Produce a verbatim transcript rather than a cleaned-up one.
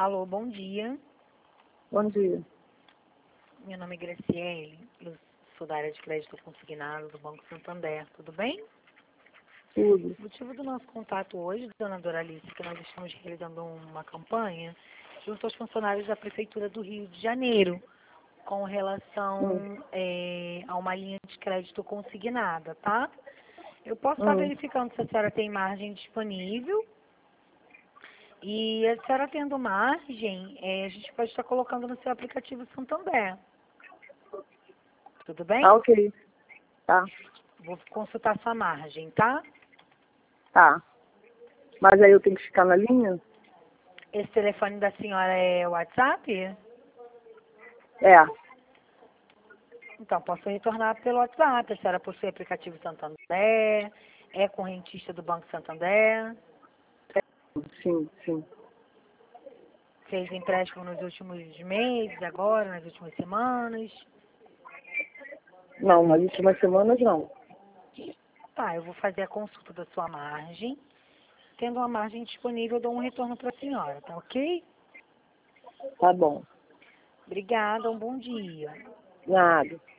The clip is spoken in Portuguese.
Alô, bom dia. Bom dia. Meu nome é Graciele, eu sou da área de crédito consignado do Banco Santander, tudo bem? Tudo. O motivo do nosso contato hoje, dona Doralice, é que nós estamos realizando uma campanha junto aos funcionários da Prefeitura do Rio de Janeiro, com relação Hum. é, a uma linha de crédito consignada, tá? Eu posso estar Hum. verificando se a senhora tem margem disponível. E a senhora tendo margem, é, a gente pode estar colocando no seu aplicativo Santander. Tudo bem? Ah, ok. Tá. Vou consultar sua margem, tá? Tá. Mas aí eu tenho que ficar na linha? Esse telefone da senhora é o WhatsApp? É. Então, posso retornar pelo WhatsApp. A senhora possui aplicativo Santander, é correntista do Banco Santander, Sim, sim. fez empréstimo nos últimos meses, agora, nas últimas semanas. Não, nas últimas semanas não. Tá, eu vou fazer a consulta da sua margem. Tendo uma margem disponível, eu dou um retorno para a senhora, tá ok? Tá bom. Obrigada, um bom dia. Nada.